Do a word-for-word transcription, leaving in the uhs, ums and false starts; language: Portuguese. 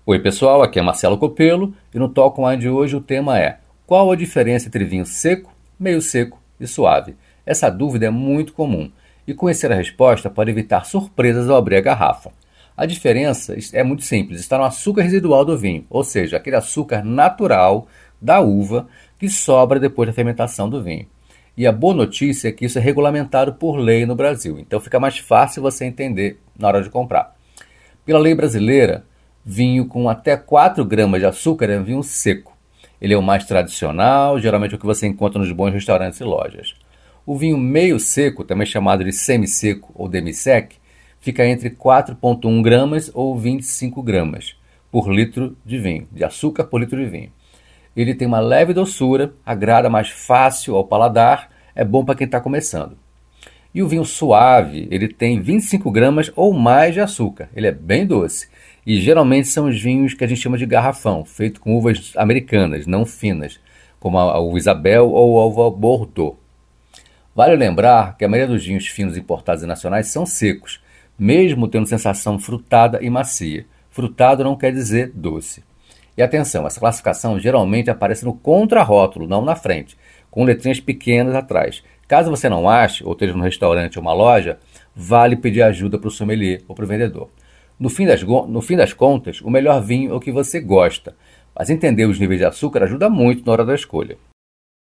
Oi pessoal, aqui é Marcelo Copelo e no Talk Wine de hoje o tema é: qual a diferença entre vinho seco, meio seco e suave? Essa dúvida é muito comum e conhecer a resposta pode evitar surpresas ao abrir a garrafa. A diferença é muito simples, está no açúcar residual do vinho, ou seja, aquele açúcar natural da uva que sobra depois da fermentação do vinho. E a boa notícia é que isso é regulamentado por lei no Brasil, então fica mais fácil você entender na hora de comprar. Pela lei brasileira, vinho com até quatro gramas de açúcar é vinho seco. Ele é o mais tradicional, geralmente é o que você encontra nos bons restaurantes e lojas. O vinho meio seco, também chamado de semi-seco ou demi-sec, fica entre quatro vírgula um gramas ou vinte e cinco gramas por litro de vinho, de açúcar por litro de vinho. Ele tem uma leve doçura, agrada mais fácil ao paladar, é bom para quem está começando. E o vinho suave, ele tem vinte e cinco gramas ou mais de açúcar, ele é bem doce. E geralmente são os vinhos que a gente chama de garrafão, feito com uvas americanas, não finas, como a uva Isabel ou a uva Bordeaux. Vale lembrar que a maioria dos vinhos finos importados e nacionais são secos, mesmo tendo sensação frutada e macia. Frutado não quer dizer doce. E atenção, essa classificação geralmente aparece no contrarótulo, não na frente, com letrinhas pequenas atrás. Caso você não ache, ou esteja no restaurante ou uma loja, vale pedir ajuda para o sommelier ou para o vendedor. No fim, das, no fim das contas, o melhor vinho é o que você gosta, mas entender os níveis de açúcar ajuda muito na hora da escolha.